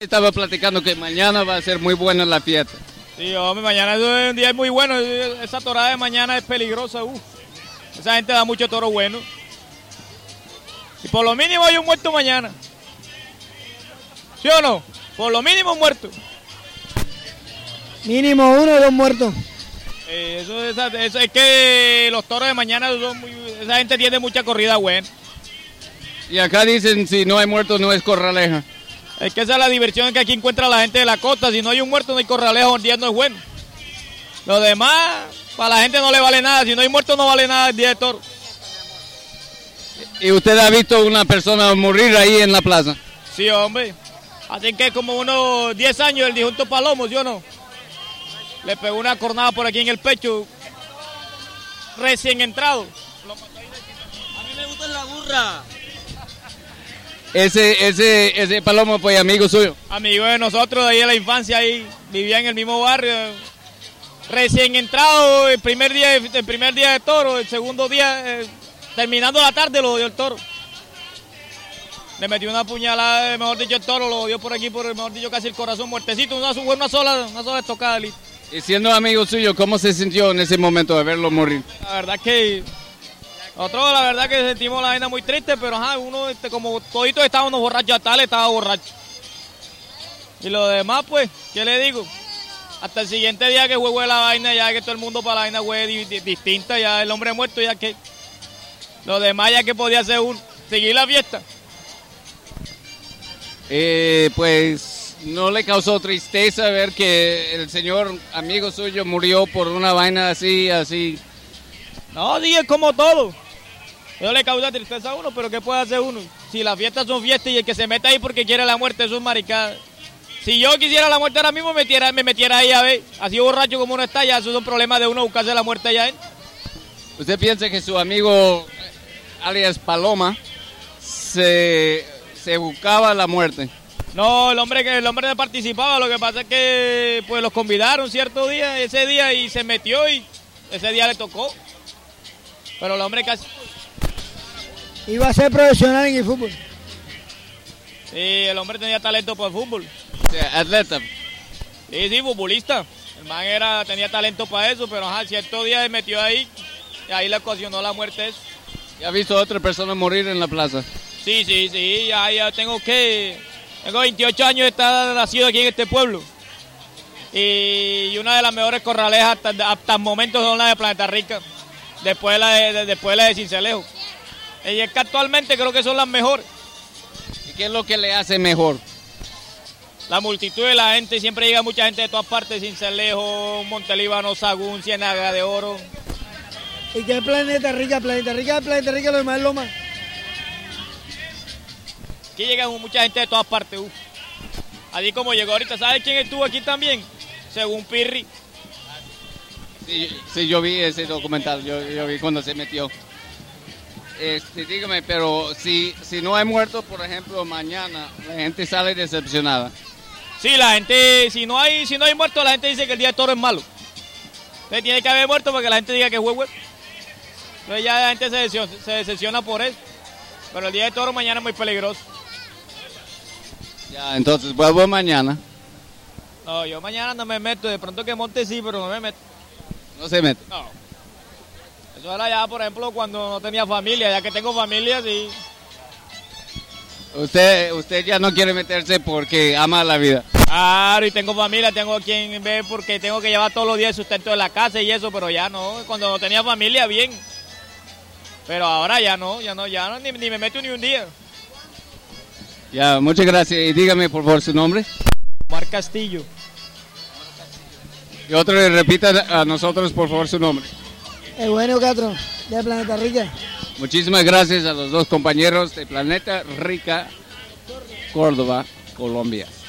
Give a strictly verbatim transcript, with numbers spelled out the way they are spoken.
Estaba platicando que mañana va a ser muy buena la fiesta. Sí, hombre, mañana es un día muy bueno. Esa torada de mañana es peligrosa. Uf. Esa gente da mucho toro bueno. Y por lo mínimo hay un muerto mañana. ¿Sí o no? Por lo mínimo un muerto. Mínimo uno o dos muertos. Eh, eso, esa, eso es que los toros de mañana son muy, esa gente tiene mucha corrida buena. Y acá dicen si no hay muertos no es corraleja. Es que esa es la diversión que aquí encuentra la gente de la costa. Si no hay un muerto no hay corralejo, el día no es bueno. Lo demás, para la gente no le vale nada. Si no hay muerto no vale nada el día de toro. ¿Y usted ha visto una persona morir ahí en la plaza? Sí, hombre. Así que como unos diez años el difunto Palomo, ¿sí o no? Le pegó una cornada por aquí en el pecho, recién entrado. A mí me gusta la burra. Ese, ese, ese Palomo pues amigo suyo. Amigo de nosotros, de ahí de la infancia, ahí vivía en el mismo barrio. Recién entrado, el primer día, el primer día de toro, el segundo día, eh, terminando la tarde lo dio el toro. Le metió una puñalada, mejor dicho, el toro lo dio por aquí, por mejor dicho, casi el corazón, muertecito, una, una sola, una sola estocada, listo. Y siendo amigo suyo, ¿cómo se sintió en ese momento de verlo morir? La verdad que nosotros la verdad que sentimos la vaina muy triste, pero ajá, uno este, como toditos estábamos borrachos, tal estaba borracho. Y lo demás, pues, ¿qué le digo? Hasta el siguiente día que juegue la vaina, ya que todo el mundo para la vaina juegue di, di, distinta, ya el hombre muerto, ya que lo demás ya que podía hacer uno, seguir la fiesta. Eh, pues no le causó tristeza ver que el señor amigo suyo murió por una vaina así, así. No, sí, es como todo. Eso le causa tristeza a uno, pero ¿qué puede hacer uno? Si las fiestas son fiestas y el que se mete ahí porque quiere la muerte, eso es maricada. Si yo quisiera la muerte ahora mismo, me metiera, me metiera ahí a ver, así borracho como uno está, ya esos son problemas de uno buscarse la muerte allá. ¿eh? ¿Usted piensa que su amigo, alias Paloma, se, se buscaba la muerte? No, el hombre que el hombre no participaba, lo que pasa es que pues los convidaron cierto día, ese día, y se metió y ese día le tocó. Pero el hombre casi... Iba a ser profesional en el fútbol. Sí, el hombre tenía talento para el fútbol. O sea, atleta. Sí, sí, futbolista. El man era, tenía talento para eso, pero ajá, cierto día se metió ahí y ahí le ocasionó la muerte eso. ¿Ya ha visto a otra persona morir en la plaza? Sí, sí, sí, ya, ya tengo que... Tengo veintiocho años de estar nacido aquí en este pueblo. Y una de las mejores corralejas hasta, hasta el momento son las de Planeta Rica. Después la de, de, después la de Cincelejo. Y es que actualmente creo que son las mejores. ¿Y qué es lo que le hace mejor? La multitud de la gente, siempre llega mucha gente de todas partes, Cincelejo, Montelíbano, Sagún, Ciénaga de Oro. ¿Y qué es Planeta Rica? Planeta Rica, Planeta Rica, lo demás es Loma. Aquí llega mucha gente de todas partes. Uf. Así como llegó ahorita, ¿sabes quién estuvo aquí también? Según Pirri. Sí, sí, yo vi ese documental, yo, yo vi cuando se metió. Este, dígame, pero si, si no hay muertos, por ejemplo, mañana, la gente sale decepcionada. Sí, la gente, si no hay si no hay muertos, la gente dice que el día de toro es malo. Entonces tiene que haber muertos para que la gente diga que fue bueno. Entonces ya la gente se decepciona, se decepciona por eso. Pero el día de toro mañana es muy peligroso. Ya, entonces vuelvo mañana. No, yo mañana no me meto, de pronto que monte sí, pero no me meto. No se mete. No. Eso era ya, por ejemplo, cuando no tenía familia, ya que tengo familia, sí. Usted, usted ya no quiere meterse porque ama la vida. Claro, y tengo familia, tengo quien ve porque tengo que llevar todos los días el sustento de la casa y eso, pero ya no, cuando no tenía familia, bien. Pero ahora ya no, ya no, ya no, ni, ni me meto ni un día. Ya, muchas gracias. Y dígame, por favor, su nombre. Omar Castillo. Y otro, repita a nosotros, por favor, su nombre. El bueno Catro, de Planeta Rica. Muchísimas gracias a los dos compañeros de Planeta Rica, Córdoba, Colombia.